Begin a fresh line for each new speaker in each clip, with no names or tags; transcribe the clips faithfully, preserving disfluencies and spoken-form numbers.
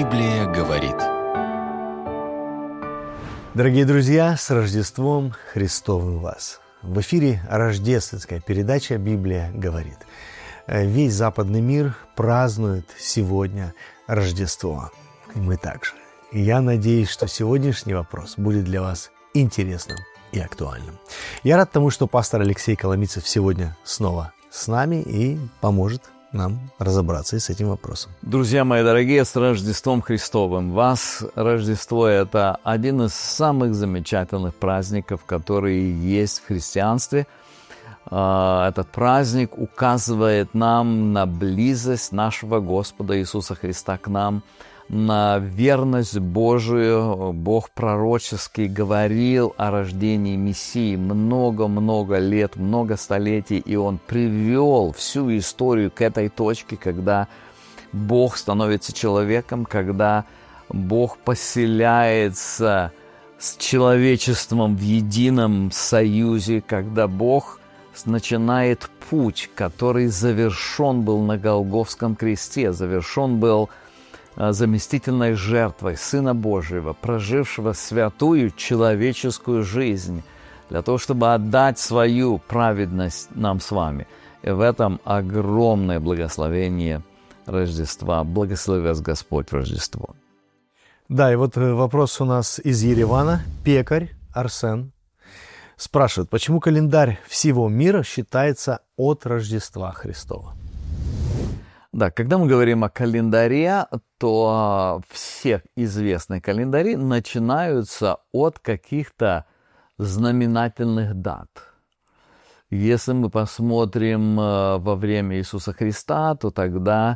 Библия говорит.
Дорогие друзья, с Рождеством Христовым вас! В эфире рождественская передача «Библия говорит». Весь западный мир празднует сегодня Рождество. И мы также. И я надеюсь, что сегодняшний вопрос будет для вас интересным и актуальным. Я рад тому, что пастор Алексей Коломийцев сегодня снова с нами и поможет нам разобраться и с этим вопросом.
Друзья мои дорогие, с Рождеством Христовым вас! Рождество – это один из самых замечательных праздников, которые есть в христианстве. Этот праздник указывает нам на близость нашего Господа Иисуса Христа к нам, на верность Божию. Бог пророчески говорил о рождении Мессии много-много лет, много столетий, и Он привел всю историю к этой точке, когда Бог становится человеком, когда Бог поселяется с человечеством в едином союзе, когда Бог начинает путь, который завершен был на Голгофском кресте, завершен был заместительной жертвой Сына Божьего, прожившего святую человеческую жизнь, для того, чтобы отдать свою праведность нам с вами. И в этом огромное благословение Рождества. Благослови вас Господь в Рождество.
Да, и вот вопрос у нас из Еревана. Пекарь Арсен спрашивает, почему календарь всего мира считается от Рождества Христова?
Да, когда мы говорим о календаре, то все известные календари начинаются от каких-то знаменательных дат. Если мы посмотрим во время Иисуса Христа, то тогда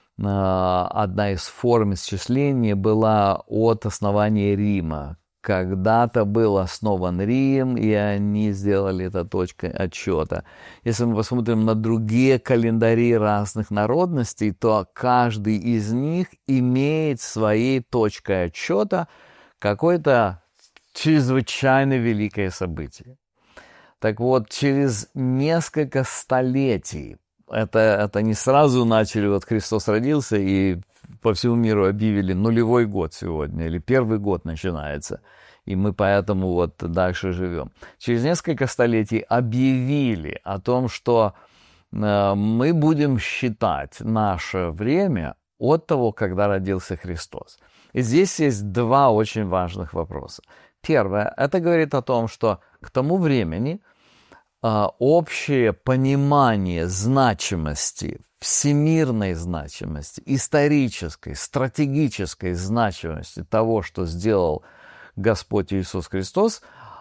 одна из форм исчисления была от основания Рима. Когда-то был основан Рим, и они сделали это точкой отсчета. Если мы посмотрим на другие календари разных народностей, то каждый из них имеет своей точкой отсчета какое-то чрезвычайно великое событие. Так вот, через несколько столетий, это, это не сразу начали, вот Христос родился, и по всему миру объявили нулевой год сегодня, или первый год начинается, и мы поэтому вот дальше живем. Через несколько столетий объявили о том, что э, мы будем считать наше время от того, когда родился Христос. И здесь есть два очень важных вопроса. Первое, это говорит о том, что к тому времени э, общее понимание значимости, всемирной значимости, исторической, стратегической значимости того, что сделал Господь Иисус Христос,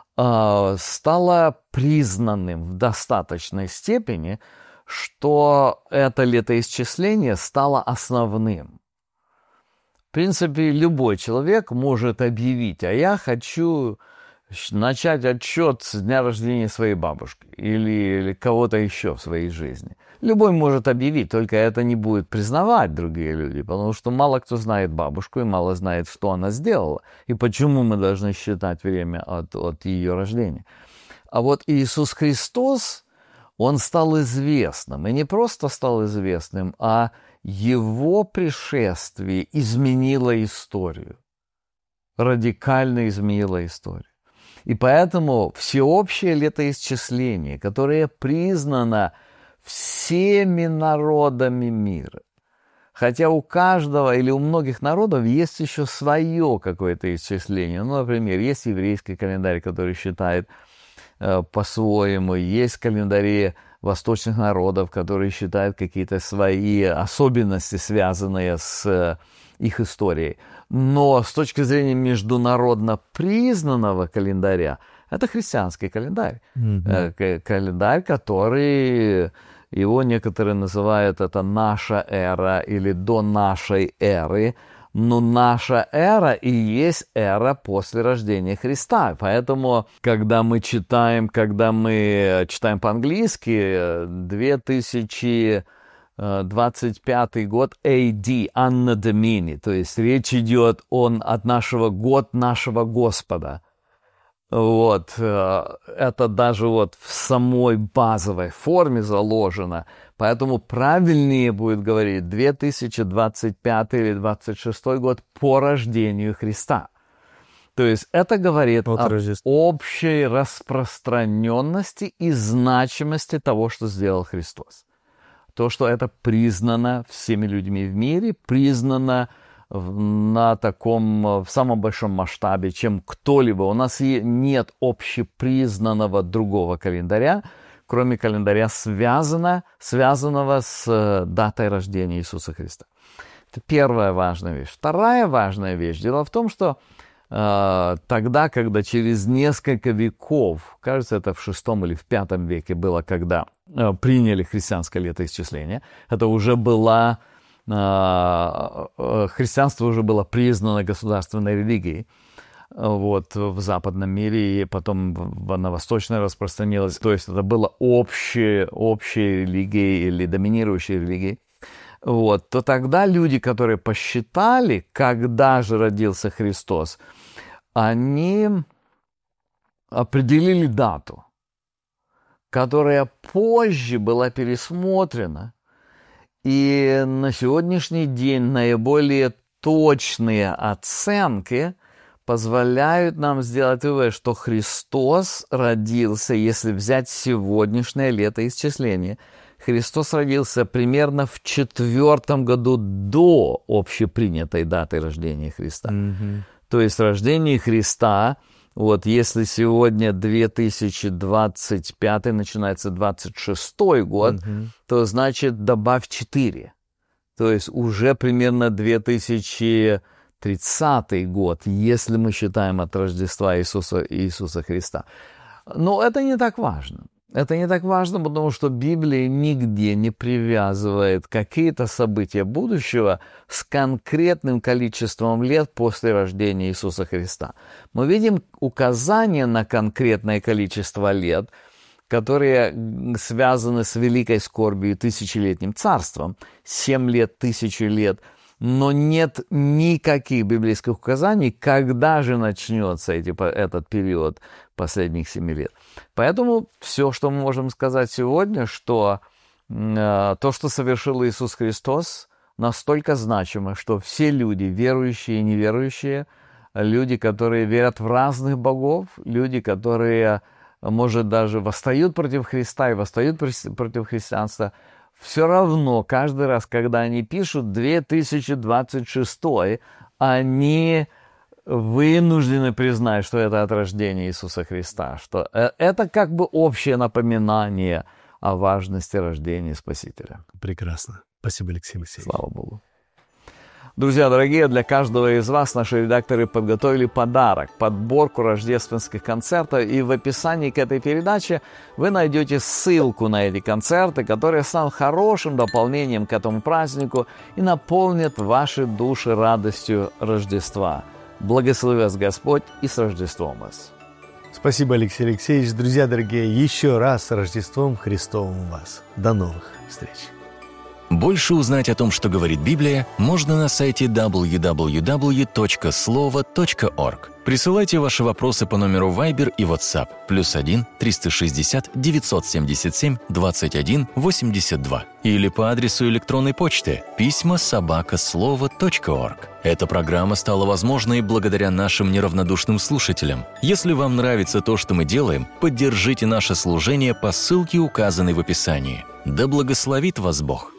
стало признанным в достаточной степени, что это летоисчисление стало основным. В принципе, любой человек может объявить, а я хочу начать отсчет с дня рождения своей бабушки или, или кого-то еще в своей жизни. Любой может объявить, только это не будет признавать другие люди, потому что мало кто знает бабушку и мало знает, что она сделала, и почему мы должны считать время от, от ее рождения. А вот Иисус Христос, Он стал известным, и не просто стал известным, а Его пришествие изменило историю, радикально изменило историю. И поэтому всеобщее летоисчисление, которое признано всеми народами мира, хотя у каждого или у многих народов есть еще свое какое-то исчисление. Ну, например, есть еврейский календарь, который считает э, по-своему, есть календари восточных народов, которые считают какие-то свои особенности, связанные с э, их историей. Но с точки зрения международно признанного календаря, это христианский календарь. Mm-hmm. Календарь, который, его некоторые называют это наша эра или до нашей эры. Но наша эра и есть эра после рождения Христа. Поэтому, когда мы читаем, когда мы читаем по-английски, две тысячи двадцать пятый год эй ди, Anno Domini, то есть речь идет он от нашего год нашего Господа. Вот, это даже вот в самой базовой форме заложено. Поэтому правильнее будет говорить две тысячи двадцать пятый или двадцать шестой год по рождению Христа. То есть это говорит
Вот
об
Рождество.
общей распространенности и значимости того, что сделал Христос. То, что это признано всеми людьми в мире, признано на таком, в самом большом масштабе, чем кто-либо. У нас нет общепризнанного другого календаря, кроме календаря, связано, связанного с датой рождения Иисуса Христа. Это первая важная вещь. Вторая важная вещь. Дело в том, что э, тогда, когда через несколько веков, кажется, это в шестом или в пятом веке было, когда э, приняли христианское летоисчисление, это уже была, э, э, христианство уже было признано государственной религией. Вот, в западном мире, и потом в, на восточное распространилось. То есть это было общей, общей религией или доминирующей религией. Вот, то тогда люди, которые посчитали, когда же родился Христос, они определили дату, которая позже была пересмотрена. И на сегодняшний день наиболее точные оценки позволяют нам сделать вывод, что Христос родился, если взять сегодняшнее летоисчисление, Христос родился примерно в четвертом году до общепринятой даты рождения Христа. Mm-hmm. То есть рождение Христа, вот если сегодня две тысячи двадцать пятый, начинается двадцать шестой год, mm-hmm. то значит добавь четыре. То есть уже примерно две тысячи тридцатый год, если мы считаем от Рождества Иисуса, Иисуса Христа. Но это не так важно. Это не так важно, потому что Библия нигде не привязывает какие-то события будущего с конкретным количеством лет после рождения Иисуса Христа. Мы видим указания на конкретное количество лет, которые связаны с великой скорбью и тысячелетним царством. Семь лет, тысячу лет. Но нет никаких библейских указаний, когда же начнется эти, этот период последних семи лет. Поэтому все, что мы можем сказать сегодня, что э, то, что совершил Иисус Христос, настолько значимо, что все люди, верующие и неверующие, люди, которые верят в разных богов, люди, которые, может, даже восстают против Христа и восстают против христианства, все равно, каждый раз, когда они пишут две тысячи двадцать шестой, они вынуждены признать, что это от рождения Иисуса Христа, что это как бы общее напоминание о важности рождения Спасителя.
Прекрасно. Спасибо, Алексей Моисеевич.
Слава Богу. Друзья дорогие, для каждого из вас наши редакторы подготовили подарок, подборку рождественских концертов, и в описании к этой передаче вы найдете ссылку на эти концерты, которые станут хорошим дополнением к этому празднику и наполнят ваши души радостью Рождества. Благослови вас Господь и с Рождеством вас!
Спасибо, Алексей Алексеевич. Друзья дорогие, еще раз с Рождеством Христовым вас. До новых встреч!
Больше узнать о том, что говорит Библия, можно на сайте дабл ю дабл ю дабл ю точка слова точка орг. Присылайте ваши вопросы по номеру Viber и WhatsApp плюс один триста шестьдесят девятьсот семьдесят семь двадцать один восемьдесят два или по адресу электронной почты письма собака слова точка орг. Эта программа стала возможной благодаря нашим неравнодушным слушателям. Если вам нравится то, что мы делаем, поддержите наше служение по ссылке, указанной в описании. Да благословит вас Бог!